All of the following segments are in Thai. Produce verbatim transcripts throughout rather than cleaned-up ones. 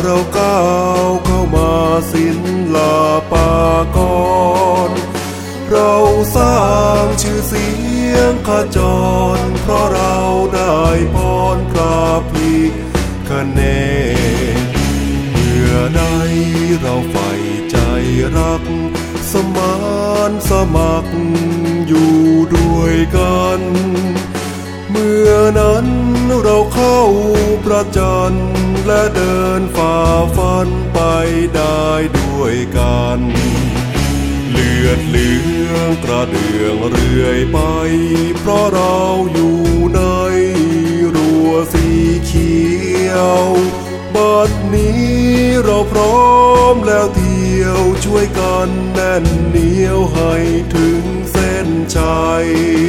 เราก้าวเข้ามาศิลปากรเราสร้างชื่อเสียงขจรเพราะเราได้พรพระพิฆเนศเมื่อใดเราใฝ่ใจรักสมานสมัครอยู่ด้วยกันเมื่อนั้นเราเข้าประจันและเดินฝ่าฟันไปได้ด้วยกันเลือดเหลืองกระเดื่องเรื่อยไปเพราะเราอยู่ในรั้วสีเขียวบัดนี้เราพร้อมแล้วเที่ยวช่วยกันแน่นเหนียวให้ถึงเส้นชัย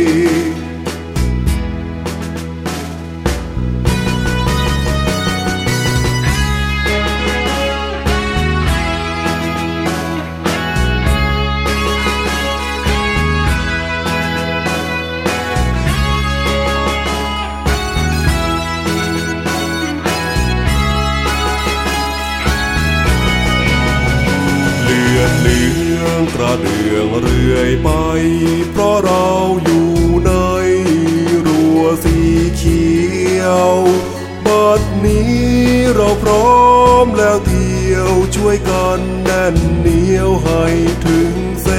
เหลืองกระเดื่องเรื่อยไปเพราะเราอยู่ในรั้วสีเขียวบัดนี้เราพร้อมแล้วเที่ยวช่วยกันแน่นเหนียวให้ถึงเส้